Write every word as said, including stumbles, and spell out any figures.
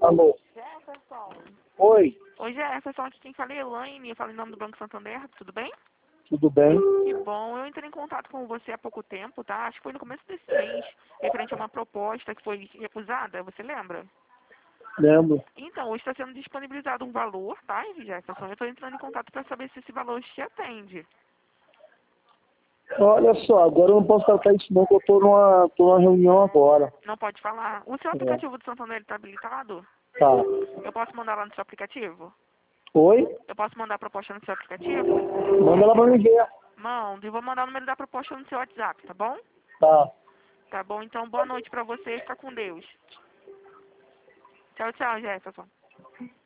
Alô? Jefferson. Oi, Oi, Jefferson, aqui quem fala é Elaine, eu falo em nome do Banco Santander, tudo bem? tudo bem? Que bom, eu entrei em contato com você há pouco tempo, tá? Acho que foi no começo desse mês, referente a uma proposta que foi recusada, você lembra? Lembro. Então, hoje está sendo disponibilizado um valor, tá, Jefferson? Eu estou entrando em contato para saber se esse valor te atende. Olha só, agora eu não posso tratar isso não, que eu tô numa, tô numa reunião agora. Não pode falar. O seu É, aplicativo do Santander está habilitado? tá. Eu posso mandar lá no seu aplicativo? Oi? Eu posso mandar a proposta no seu aplicativo? Manda ela pra me ver. Mando, eu vou mandar o número da proposta no seu WhatsApp, tá bom? Tá. Tá bom, então boa noite pra você e fica com Deus. Tchau, tchau, Jefferson.